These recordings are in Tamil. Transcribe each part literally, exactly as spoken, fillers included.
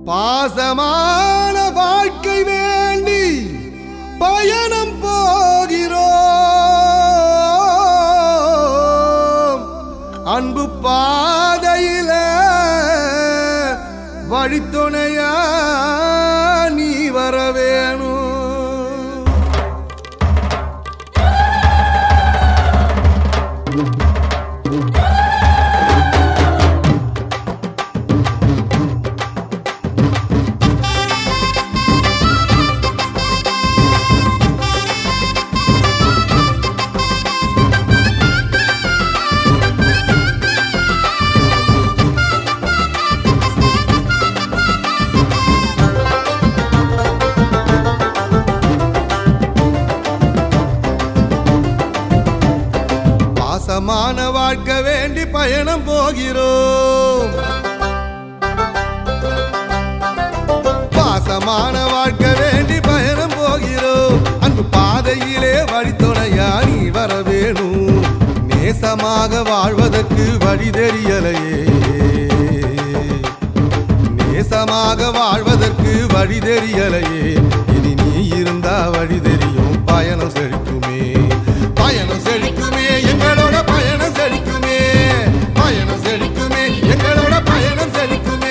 பாசமான வாழ்க்கை வேண்டி பயணம் போகிறோம். அன்பு பாதையில வழித்துணையா நீ வர வேணும். பாசமான வாழ்க்கை வேண்டி பயணம் போகிறோம். பாசமான வாழ்க்கை வேண்டி பயணம் போகிறோம். அன்பு பாதையிலே வழித்துணையா நீ வர வேணும். நேசமாக வாழ்வதற்கு வழி தெரியலையே, நேசமாக வாழ்வதற்கு வழி தெரியலையே. இனி நீ இருந்தா வழி தெரியும், பயணம் செழிக்குமே, பயணம் செழிக்குமே, எங்களோட பயணம் செழிக்குமே, பயணம் செழிக்குமே, எங்களோட பயணம் செழிக்குமே.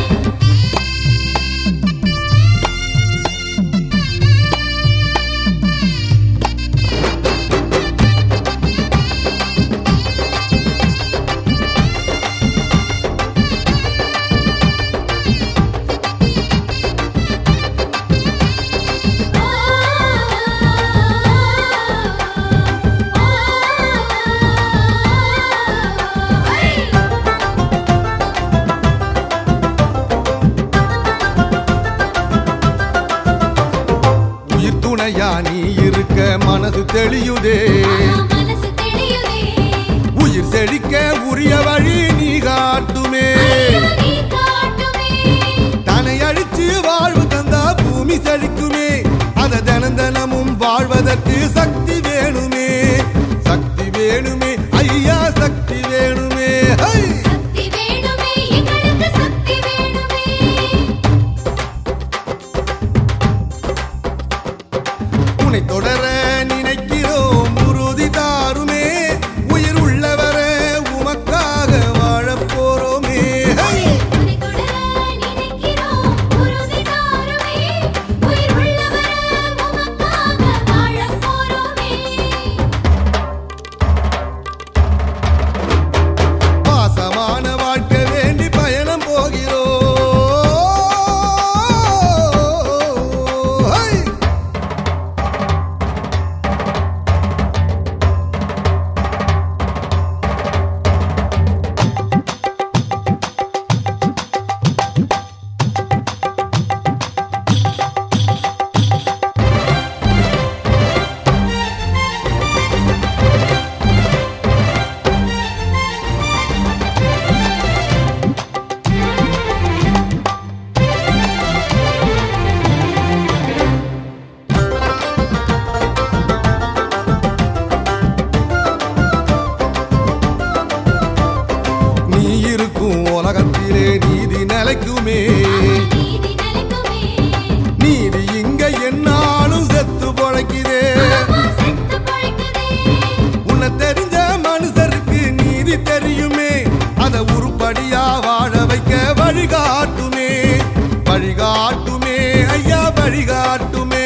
நீ இருக்க மனசு தெளியுதே, உயிர் செழிக்க உரிய வழி நீ காட்டுமே. தன்னை அழிச்சு வாழ்வு தந்தா பூமி செழிக்குமே. அத தினம் தினமும் வாழ்வதற்கு சக்தி வேணுமே, சக்தி வேணுமே ஐயா, சக்தி வேணுமே. உன்னை தொடர நினைக்கிறோம், உறுதி தாருமே. உயிர் உள்ளவர உமக்காக வாழப் போறோமே. பாசமான வாழ்க்கை வேண்டி பயணம் போகிறோம். உலகத்திலே நீதி நிலைக்குமே, நீதி இங்க என்னாலும் செத்து பொழைக்குதே. உன்னை தெரிஞ்ச மனுஷருக்கு நீதி தெரியுமே. அத உருப்படியா வாழ வைக்க வழிகாட்டுமே, வழிகாட்டுமே ஐயா, வழிகாட்டுமே.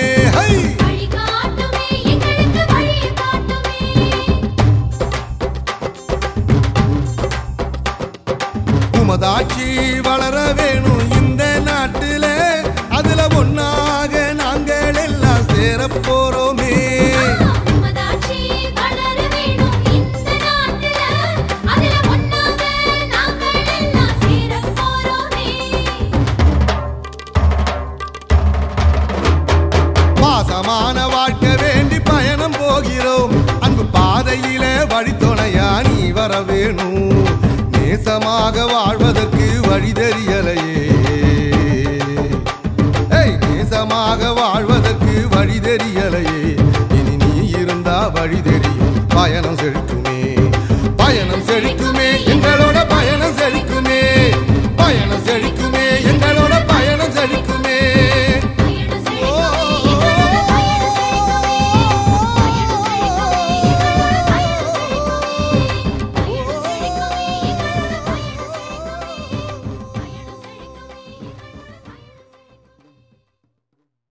உமதாட்சி வளர வேணும் இந்த நாட்டில, அதுல ஒன்னாக நாங்கள் எல்லாம் சேர போறோமே. பாசமான வாழ்க்கை வேண்டி பயணம் போகிறோம். அன்பு பாதையில வழித்துணையா நீ வர வேணும். நேசமாக வாழ்வதற்கு வழி தெரியலையே, நேசமாக வாழ்வதற்கு வழி தெரியலையே. இனி நீ இருந்தா வழி தெரியும், பயணம் செழிக்குமே, பயணம் செழிக்குமே, எங்களோட பயணம் செழிக்குமே, பயணம் செழிக்குமே.